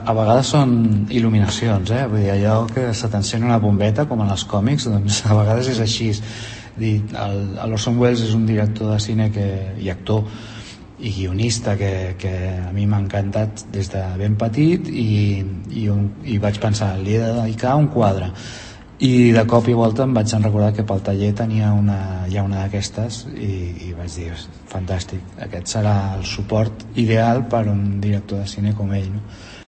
A vegades són il·luminacions, vull dir, allò que se t'encén una bombeta, com en els còmics, doncs a vegades és així. L'Orson Welles és un director de cine i actor i guionista que a mi m'ha encantat des de ben petit i vaig pensar, li he de dedicar un quadre. I de cop i volta em vaig recordar que pel taller tenia ja una d'aquestes i vaig dir, fantàstic, aquest serà el suport ideal per un director de cine com ell, no?